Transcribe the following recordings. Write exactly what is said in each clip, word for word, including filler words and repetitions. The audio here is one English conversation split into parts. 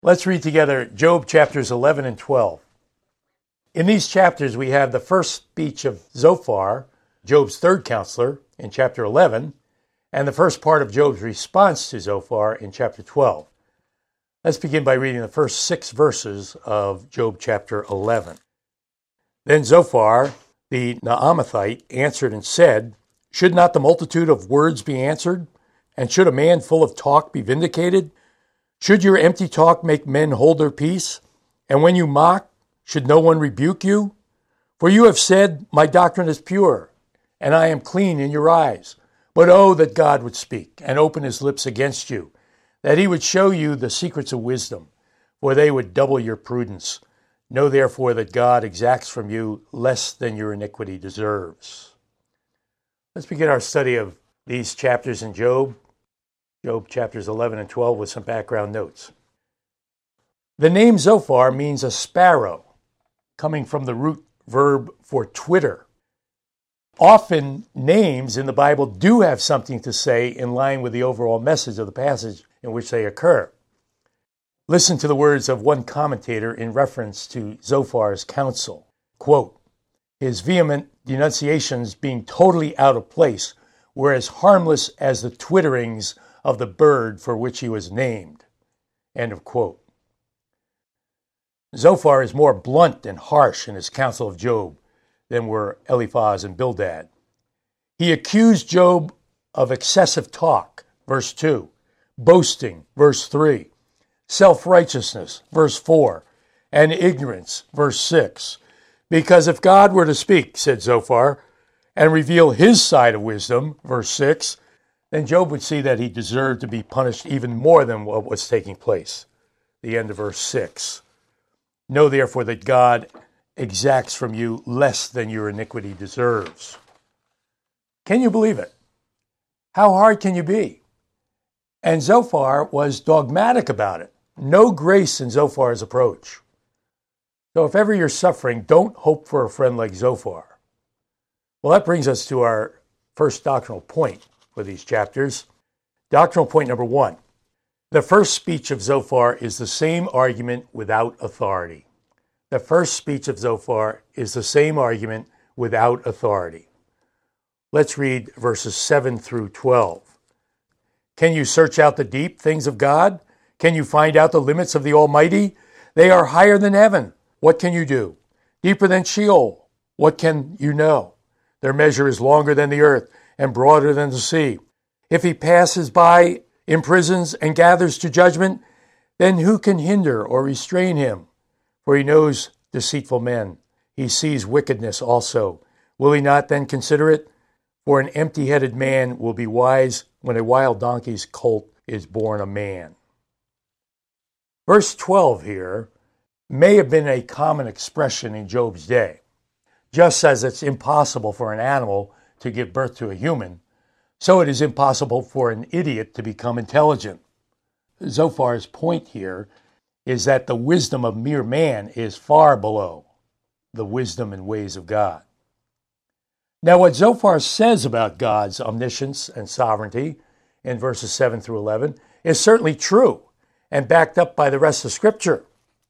Let's read together Job chapters eleven and twelve. In these chapters, we have the first speech of Zophar, Job's third counselor, in chapter eleven, and the first part of Job's response to Zophar in chapter twelve. Let's begin by reading the first six verses of Job chapter eleven. Then Zophar, the Naamathite, answered and said, "Should not the multitude of words be answered? And should a man full of talk be vindicated? Should your empty talk make men hold their peace? And when you mock, should no one rebuke you? For you have said, my doctrine is pure, and I am clean in your eyes. But oh, that God would speak and open his lips against you, that he would show you the secrets of wisdom, for they would double your prudence. Know therefore that God exacts from you less than your iniquity deserves." Let's begin our study of these chapters in Job, Job chapters eleven and twelve, with some background notes. The name Zophar means a sparrow, coming from the root verb for twitter. Often, names in the Bible do have something to say in line with the overall message of the passage in which they occur. Listen to the words of one commentator in reference to Zophar's counsel. Quote, "His vehement denunciations being totally out of place were as harmless as the twitterings of the bird for which he was named." End of quote. Zophar is more blunt and harsh in his counsel of Job than were Eliphaz and Bildad. He accused Job of excessive talk, verse two, boasting, verse three, self-righteousness, verse four, and ignorance, verse six. Because if God were to speak, said Zophar, and reveal his side of wisdom, verse six, then Job would see that he deserved to be punished even more than what was taking place. The end of verse six. Know therefore that God exacts from you less than your iniquity deserves. Can you believe it? How hard can you be? And Zophar was dogmatic about it. No grace in Zophar's approach. So if ever you're suffering, don't hope for a friend like Zophar. Well, that brings us to our first doctrinal point for these chapters. Doctrinal point number one. The first speech of Zophar is the same argument without authority. The first speech of Zophar is the same argument without authority. Let's read verses seven through twelve. Can you search out the deep things of God? Can you find out the limits of the Almighty? They are higher than heaven. What can you do? Deeper than Sheol. What can you know? Their measure is longer than the earth and broader than the sea. If he passes by, imprisons, and gathers to judgment, then who can hinder or restrain him? For he knows deceitful men. He sees wickedness also. Will he not then consider it? For an empty-headed man will be wise when a wild donkey's colt is born a man. Verse twelve here may have been a common expression in Job's day. Just as it's impossible for an animal to give birth to a human, so it is impossible for an idiot to become intelligent. Zophar's point here is that the wisdom of mere man is far below the wisdom and ways of God. Now, what Zophar says about God's omniscience and sovereignty in verses seven through eleven is certainly true and backed up by the rest of Scripture.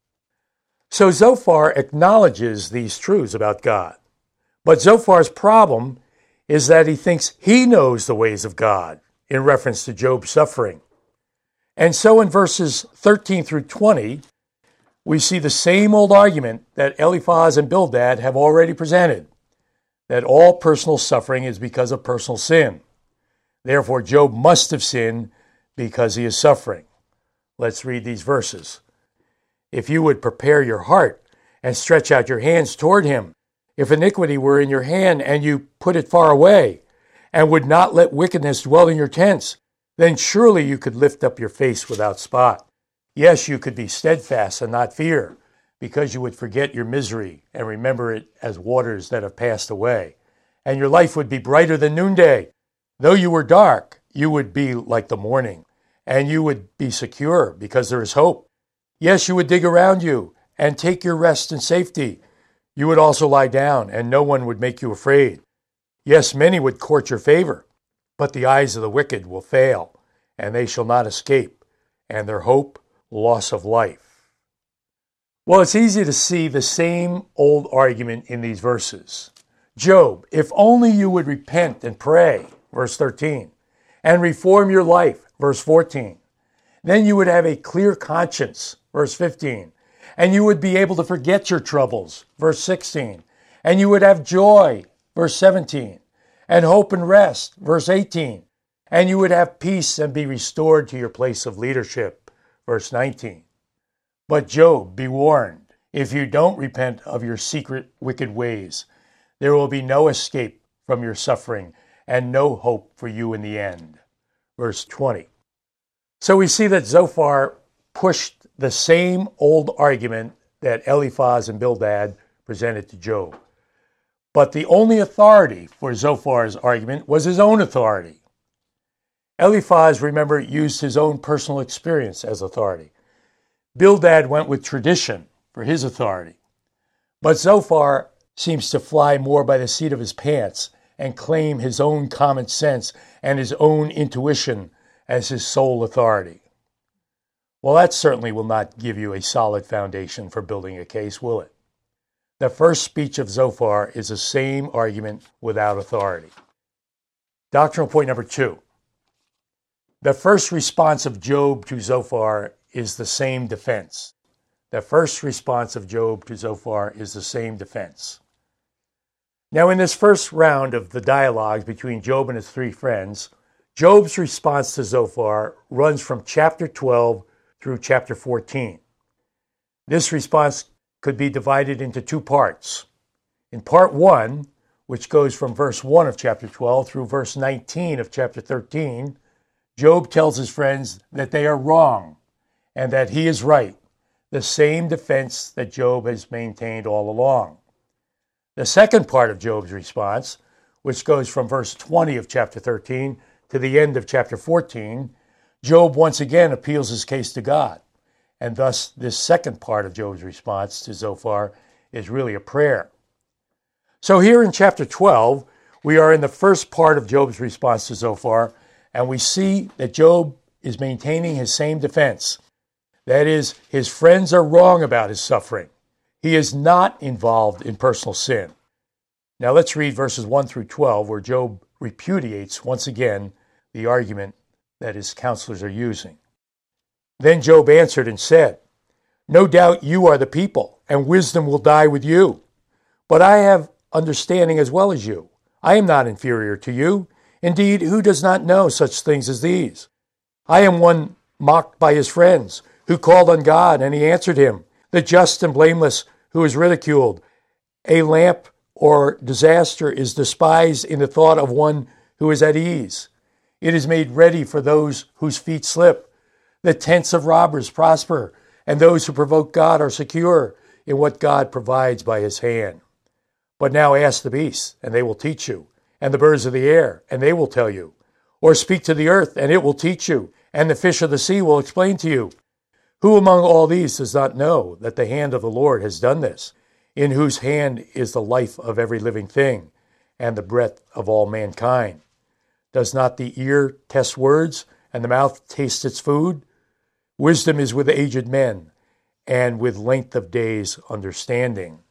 So Zophar acknowledges these truths about God. But Zophar's problem is that he thinks he knows the ways of God in reference to Job's suffering. And so in verses thirteen through twenty, we see the same old argument that Eliphaz and Bildad have already presented, that all personal suffering is because of personal sin. Therefore, Job must have sinned because he is suffering. Let's read these verses. If you would prepare your heart and stretch out your hands toward him, if iniquity were in your hand and you put it far away, and would not let wickedness dwell in your tents, then surely you could lift up your face without spot. Yes, you could be steadfast and not fear, because you would forget your misery and remember it as waters that have passed away. And your life would be brighter than noonday. Though you were dark, you would be like the morning, and you would be secure because there is hope. Yes, you would dig around you and take your rest in safety. You would also lie down, and no one would make you afraid. Yes, many would court your favor, but the eyes of the wicked will fail, and they shall not escape, and their hope loss of life. Well, it's easy to see the same old argument in these verses. Job, if only you would repent and pray, verse thirteen, and reform your life, verse fourteen. Then you would have a clear conscience, verse fifteen, and you would be able to forget your troubles, verse sixteen, and you would have joy, verse seventeen, and hope and rest, verse eighteen, and you would have peace and be restored to your place of leadership, verse nineteen. But Job, be warned, if you don't repent of your secret wicked ways, there will be no escape from your suffering and no hope for you in the end. Verse twenty. So we see that Zophar pushed the same old argument that Eliphaz and Bildad presented to Job. But the only authority for Zophar's argument was his own authority. Eliphaz, remember, used his own personal experience as authority. Bildad went with tradition for his authority. But Zophar seems to fly more by the seat of his pants and claim his own common sense and his own intuition as his sole authority. Well, that certainly will not give you a solid foundation for building a case, will it? The first speech of Zophar is the same argument without authority. Doctrinal point number two. The first response of Job to Zophar is the same defense. The first response of Job to Zophar is the same defense. Now, in this first round of the dialogue between Job and his three friends, Job's response to Zophar runs from chapter twelve through chapter fourteen. This response could be divided into two parts. In part one, which goes from verse one of chapter twelve through verse nineteen of chapter thirteen, Job tells his friends that they are wrong and that he is right, the same defense that Job has maintained all along. The second part of Job's response, which goes from verse twenty of chapter thirteen to the end of chapter fourteen, Job once again appeals his case to God. And thus, this second part of Job's response to Zophar is really a prayer. So here in chapter twelve, we are in the first part of Job's response to Zophar, and we see that Job is maintaining his same defense. That is, his friends are wrong about his suffering. He is not involved in personal sin. Now let's read verses one through twelve, where Job repudiates once again the argument that his counselors are using. Then Job answered and said, "No doubt you are the people, and wisdom will die with you. But I have understanding as well as you. I am not inferior to you. Indeed, who does not know such things as these? I am one mocked by his friends, who called on God, and he answered him, the just and blameless, who is ridiculed. A lamp or disaster is despised in the thought of one who is at ease. It is made ready for those whose feet slip. The tents of robbers prosper, and those who provoke God are secure in what God provides by his hand. But now ask the beasts, and they will teach you, and the birds of the air, and they will tell you. Or speak to the earth, and it will teach you, and the fish of the sea will explain to you. Who among all these does not know that the hand of the Lord has done this, in whose hand is the life of every living thing, and the breath of all mankind? Does not the ear test words, and the mouth taste its food? Wisdom is with aged men, and with length of days understanding."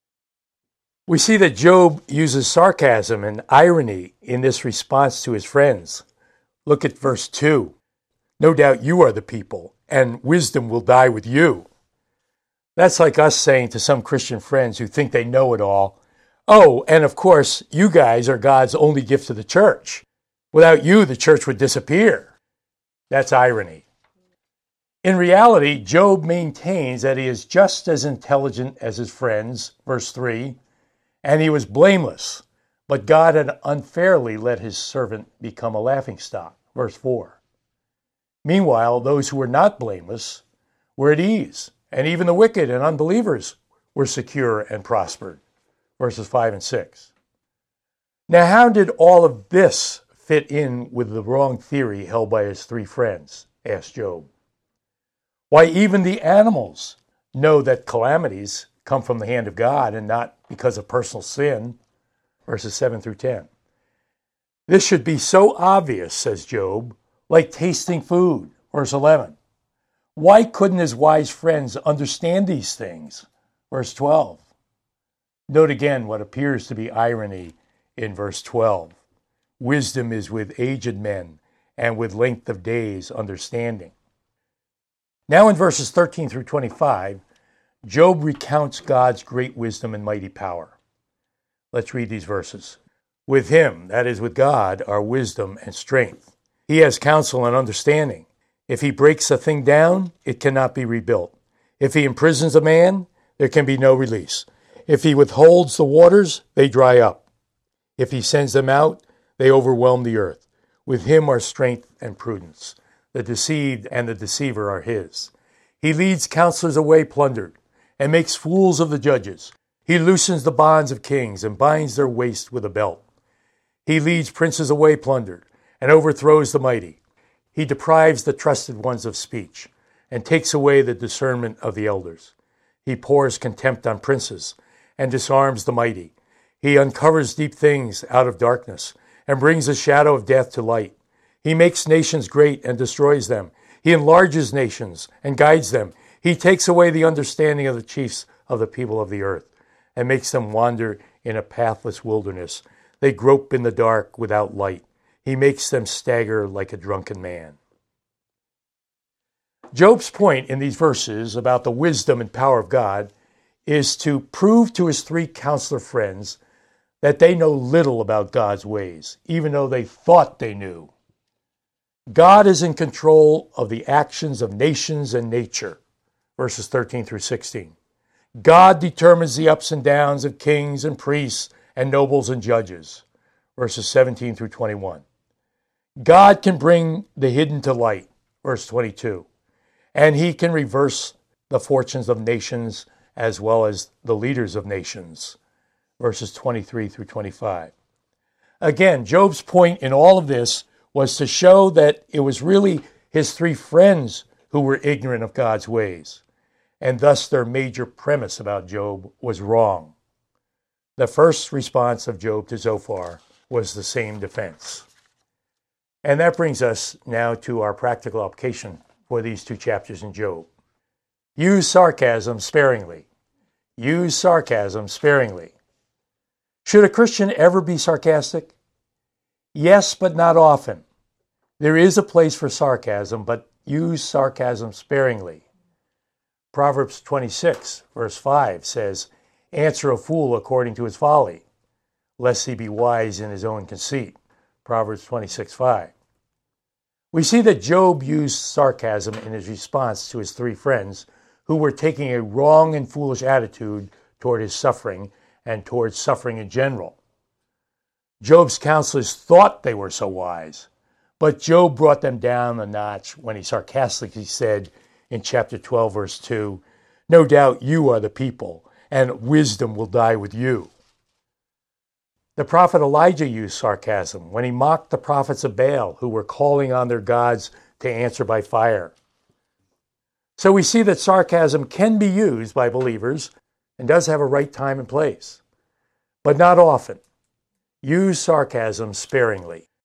We see that Job uses sarcasm and irony in this response to his friends. Look at verse two. "No doubt you are the people, and wisdom will die with you." That's like us saying to some Christian friends who think they know it all, "Oh, and of course, you guys are God's only gift to the church. Without you, the church would disappear." That's irony. In reality, Job maintains that he is just as intelligent as his friends, verse three, and he was blameless, but God had unfairly let his servant become a laughingstock, verse four. Meanwhile, those who were not blameless were at ease, and even the wicked and unbelievers were secure and prospered, verses five and six. Now, how did all of this fit in with the wrong theory held by his three friends? Asked Job. Why, even the animals know that calamities come from the hand of God and not because of personal sin, verses seven through ten. This should be so obvious, says Job, like tasting food, verse eleven. Why couldn't his wise friends understand these things? Verse twelve. Note again what appears to be irony in verse twelve. Wisdom is with aged men, and with length of days understanding. Now in verses thirteen through twenty-five, Job recounts God's great wisdom and mighty power. Let's read these verses. With him, that is with God, are wisdom and strength. He has counsel and understanding. If he breaks a thing down, it cannot be rebuilt. If he imprisons a man, there can be no release. If he withholds the waters, they dry up. If he sends them out, they overwhelm the earth. With him are strength and prudence. The deceived and the deceiver are his. He leads counselors away plundered, and makes fools of the judges. He loosens the bonds of kings, and binds their waist with a belt. He leads princes away plundered, and overthrows the mighty. He deprives the trusted ones of speech, and takes away the discernment of the elders. He pours contempt on princes, and disarms the mighty. He uncovers deep things out of darkness, and brings the shadow of death to light. He makes nations great and destroys them. He enlarges nations and guides them. He takes away the understanding of the chiefs of the people of the earth, and makes them wander in a pathless wilderness. They grope in the dark without light. He makes them stagger like a drunken man. Job's point in these verses about the wisdom and power of God is to prove to his three counselor friends that they know little about God's ways, even though they thought they knew. God is in control of the actions of nations and nature, verses thirteen through sixteen. God determines the ups and downs of kings and priests and nobles and judges, verses seventeen through twenty-one. God can bring the hidden to light, verse twenty-two, and he can reverse the fortunes of nations as well as the leaders of nations, verses twenty-three through twenty-five. Again, Job's point in all of this was to show that it was really his three friends who were ignorant of God's ways, and thus their major premise about Job was wrong. The first response of Job to Zophar was the same defense. And that brings us now to our practical application for these two chapters in Job. Use sarcasm sparingly. Use sarcasm sparingly. Should a Christian ever be sarcastic? Yes, but not often. There is a place for sarcasm, but use sarcasm sparingly. Proverbs twenty-six, verse five says, "Answer a fool according to his folly, lest he be wise in his own conceit." Proverbs twenty-six, five. We see that Job used sarcasm in his response to his three friends who were taking a wrong and foolish attitude toward his suffering and towards suffering in general. Job's counselors thought they were so wise, but Job brought them down a notch when he sarcastically said in chapter twelve, verse two, "No doubt you are the people, and wisdom will die with you." The prophet Elijah used sarcasm when he mocked the prophets of Baal who were calling on their gods to answer by fire. So we see that sarcasm can be used by believers and does have a right time and place, but not often. Use sarcasm sparingly.